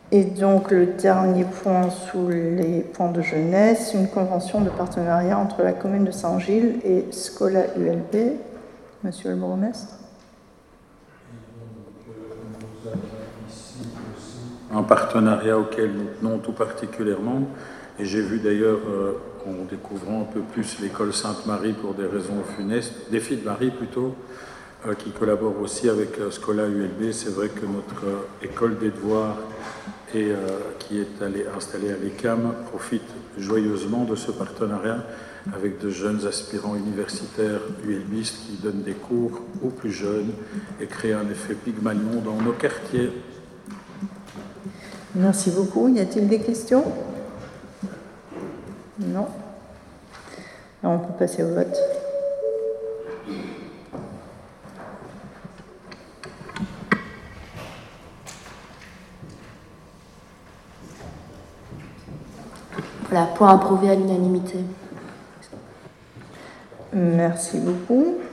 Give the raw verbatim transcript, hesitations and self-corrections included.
Et donc le dernier point sous les points de jeunesse, une convention de partenariat entre la commune de Saint-Gilles et Scola U L B. Monsieur le bourgmestre. Un partenariat auquel nous tenons tout particulièrement. Et j'ai vu d'ailleurs, euh, en découvrant un peu plus l'école Sainte-Marie pour des raisons funestes, des filles de Marie plutôt, euh, qui collabore aussi avec euh, Scola U L B. C'est vrai que notre euh, école des devoirs, et, euh, qui est allée, installée à l'E C A M, profite joyeusement de ce partenariat avec de jeunes aspirants universitaires ULBistes qui donnent des cours aux plus jeunes et créent un effet Pygmalion dans nos quartiers. Merci beaucoup. Y a-t-il des questions? Non. Alors on peut passer au vote. Voilà, point approuvé à l'unanimité. Merci beaucoup.